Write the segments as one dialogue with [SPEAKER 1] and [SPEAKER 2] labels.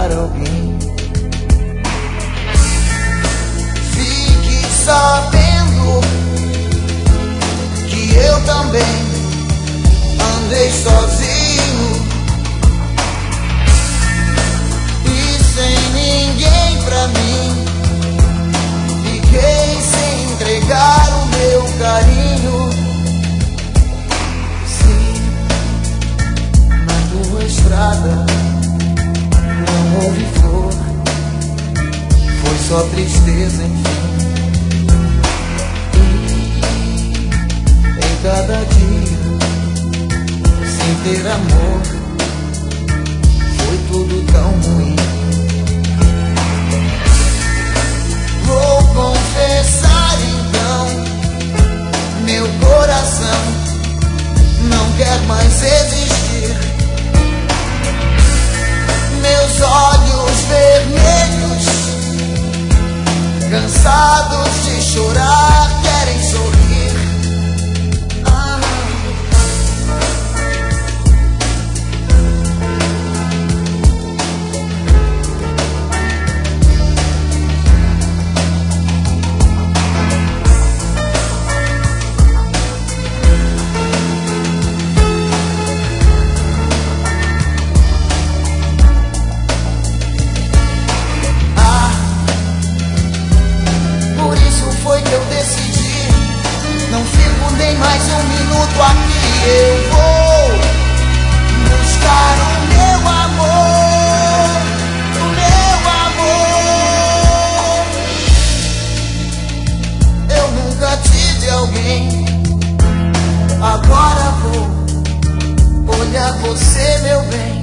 [SPEAKER 1] encontrar alguém. Fique sabendo que eu também andei sozinho e sem ninguém pra mim. Fiquei sem entregar o meu carinho. Sim, na tua estrada não houve flor, foi só tristeza, enfim. E em cada dia, sem ter amor, foi tudo tão ruim. Vou confessar então, meu coração não quer mais existir. Meus olhos vermelhos, cansados de chorar, querem sorrir. Foi que eu decidi, não fico nem mais um minuto aqui. Eu vou buscar o meu amor, o meu amor. Eu nunca tive alguém, agora vou olhar você, meu bem.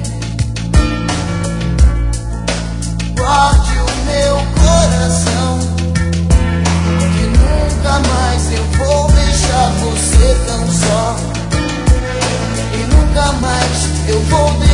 [SPEAKER 1] Guarde o meu coração, nunca mais eu vou deixar você tão só, e nunca mais eu vou deixar